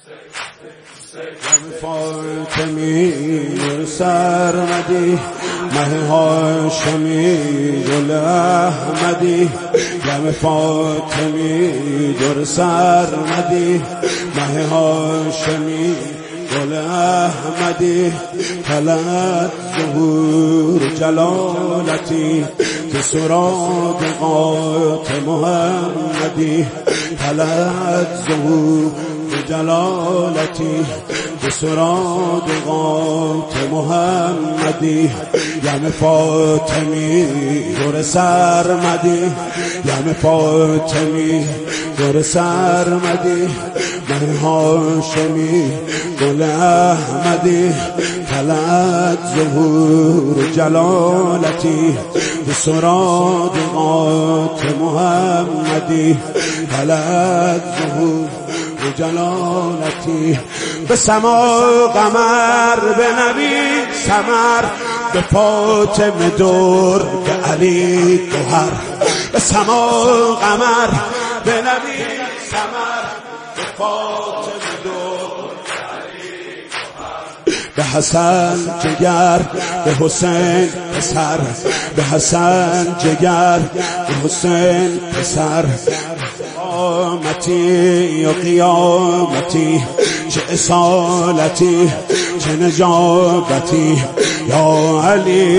فاطمی نور سرمدی مه هاشمی گل احمدی گم فاطمی نور سرمدی مه هاشمی گل احمدی طلعت ظهور جلالتی که سرادقات محمدی طلعت ظهور جلالتی به سرادقات محمدی یم فاطمی دور سرمدی یم فاطمی دور سرمدی مه هاشمی گل احمدی طلعت ظهور جلالتی به سرادقات محمدی طلعت ظهور جلالتی به سما قمر به نبی سمر به فاطمه دور به علی گوهر به سما قمر به نبی سمر به فاطمه دور به علی گوهر به حسن جگر به حسین پسر به حسن جگر به حسین پسر قیامتی و قیامتی چه اصالتی چه نجابتی یا علی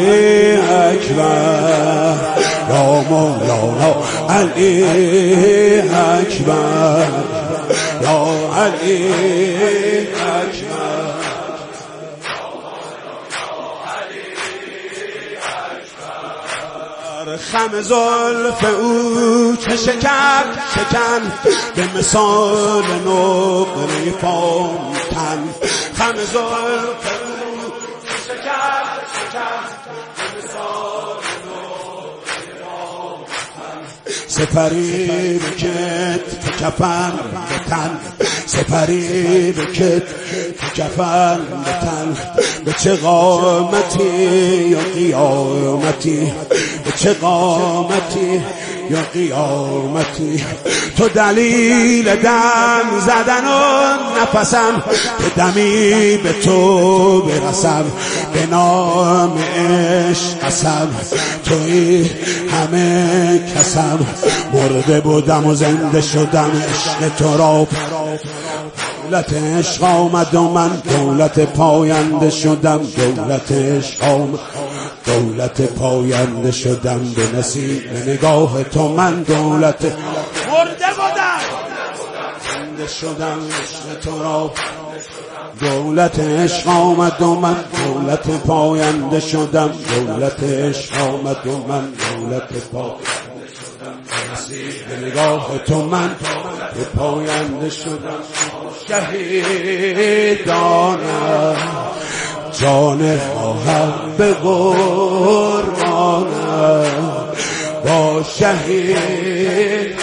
اکبر یا مولانا علی اکبر یا علی اکبر خم زلف او چه شکن به مثال نقره فامتن خم زلف او چه شکن به مثال نقره فامتن سپری به کتف کفن به تن سپری به کتف کفن به تن به چه قامتی یا قیامتی به چه قامتی یا قیامتی تو دلیل دم زدن و نفسم که دمی به تو برسم به نام عشق قسم توی همه کسم مرده بودم و زنده شدم عشق تو را دولت عشق آمد و من دولت پاینده شدم دولت عشق آمد دولت پاینده شدم به نصیب نگاه تو من دولت مرده بودم زنده شدم عشق تو را دولت عشق آمد و من دولت پاینده شدم دولت عشق آمد و من دولت پاینده شدم به نصیب نگاه تو من دولت پاینده شدم شهیدانم جان خواهم به قربانم با شهید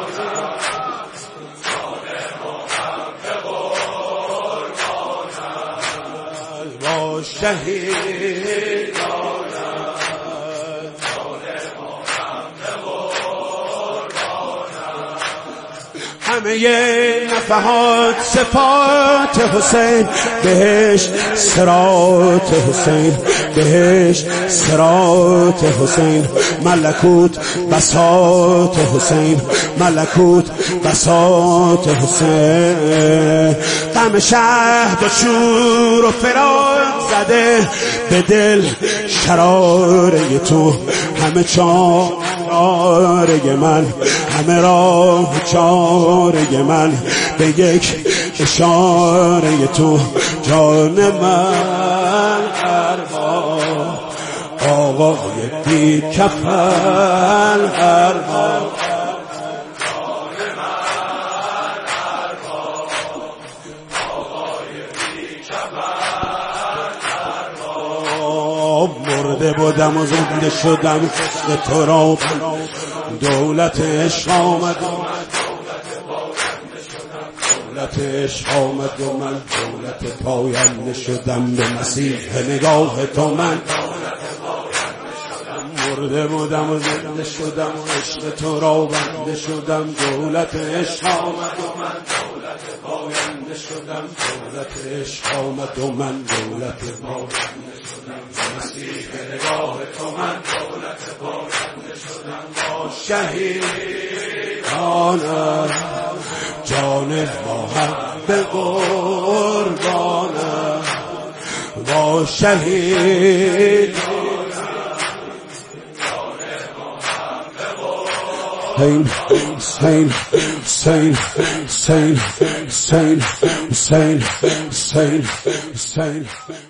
با شهید همه نفحات صفات حسین بهش صراط حسین بهش صراط حسین ملکوت بساط حسین ملکوت بساط حسین غم شهد و شور و فراق زده به دل شراره تو همه چاره من همه راه چاره من به یک اشاره تو جان من ارباب آقای بی کفن ارباب مرده بودم و زنده شدم عشق تو را دولت عشق آمد دولت عشق آمد و من دولت پاینده شدم به مسیح نگاه تو من مرده بودم و زنده شدم و عشق تو را بنده شدم دولت عشق آمد و من دولت پاینده شدم دولت عشق آمد و من دولت پاینده شدم مسیح نگاه تو من دولت پاینده شدم با شهیدانم جان ماهم به قربانم با شهیدانم Saint, saint, saint, saint, saint, saint, saint, saint.